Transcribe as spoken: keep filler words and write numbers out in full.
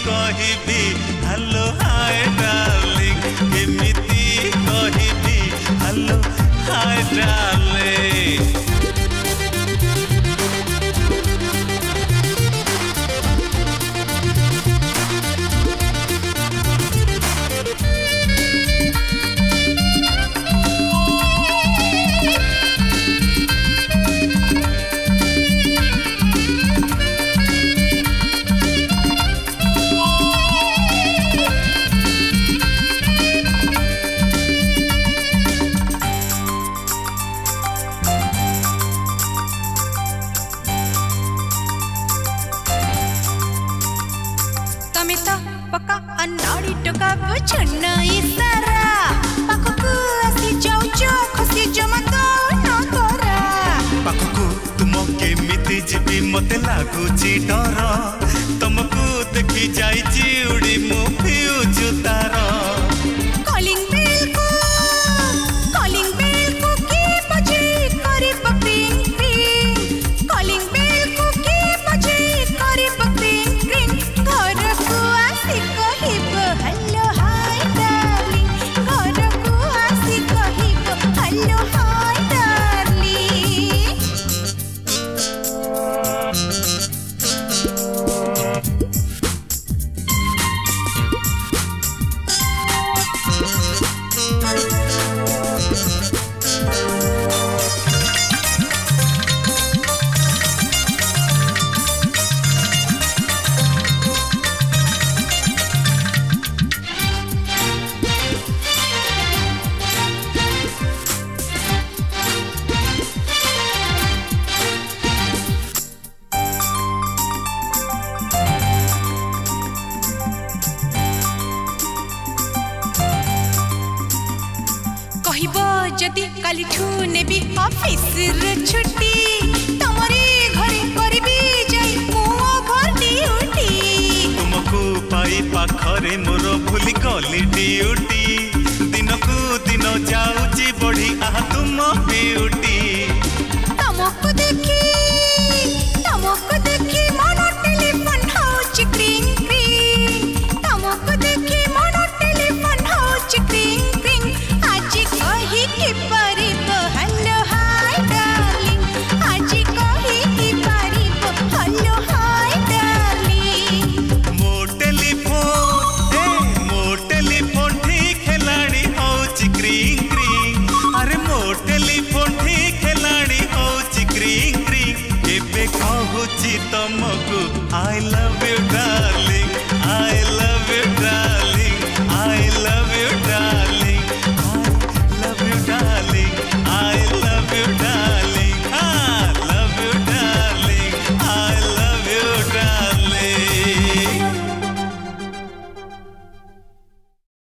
कहबी hello hi darling केमिति कहबी हेलो हाय डार्लिंग तमे तो पक्का अनाड़ी टका बुझन इसारा पाखकु आसी जाउचो खुशी जमा तो न तोरा पाखकु तुम केमिति जीवी मते लागुची डर तुमको देखी जाइची उड़ी मु फ्यूज तार कॉलिंग बेल को कॉलिंग बेल को के बजे करी बकिंग क्रिंग कॉलिंग बेल को के बजे करी बकिंग क्रिंग घर को आसी कहिब हेलो हाय डार्लिंग घर को आसी कहिब हेलो हाय डार्लिंग कहिबो जदि काली ठू नेबी ऑफिस रे छुट्टी तमरे घरे करबी जाई मो ओभर ड्यूटी तुमको पाई पाखरे मोर भूली गली ड्यूटी दिन को दिन जाऊची बढ़ी आह तुम ब्यूटी